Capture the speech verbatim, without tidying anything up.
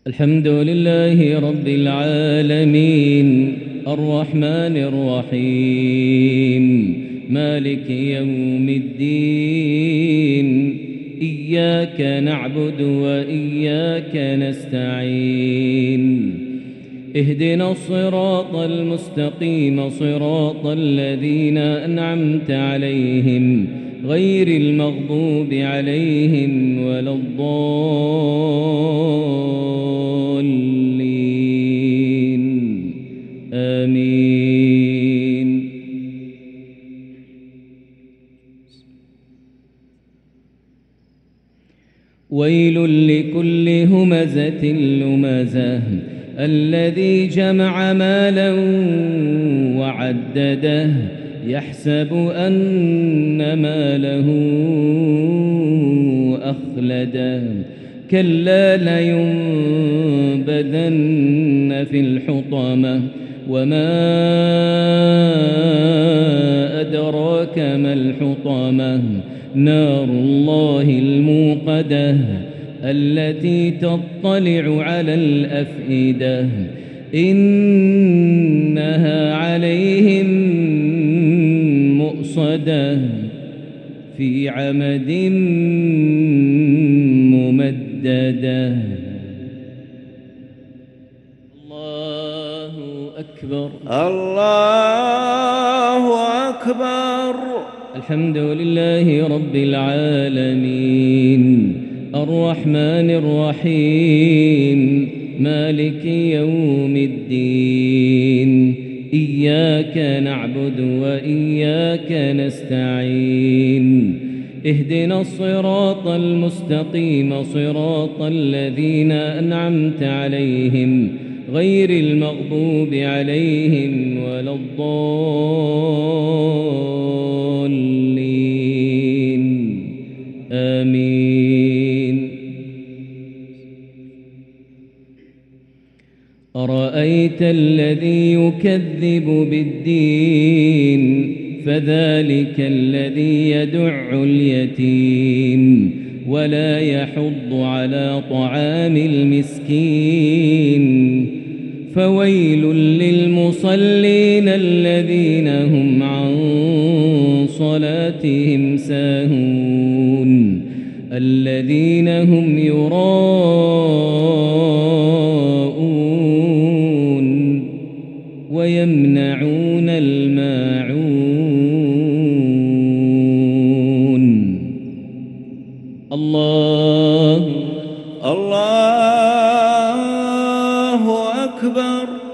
الحمد لله رب العالمين الرحمن الرحيم مالك يوم الدين إياك نعبد وإياك نستعين اهدنا الصراط المستقيم صراط الذين أنعمت عليهم غير المغضوب عليهم ولا الضالين آمين. ويل لكل همزة لمزة الذي جمع مالا وعدده يحسب أن ماله أخلده كلا لينبذن في الحطمة وما أدراك ما الحطمة نار الله الموقدة التي تطلع على الأفئدة إنها عليهم مؤصدة في عمد ممددة. الله أكبر الله أكبر. الحمد لله رب العالمين الرحمن الرحيم مالك يوم الدين إياك نعبد وإياك نستعين اهدنا الصراط المستقيم صراط الذين أنعمت عليهم غير المغضوب عليهم ولا الضالين آمين. أرأيت الذي يكذب بالدين فذلك الذي يدع اليتيم ولا يحض على طعام المسكين فويل للمصلين الذين هم عن صلاتهم ساهون الذين هم يراءون ويمنعون الماعون. الله الله أكبر.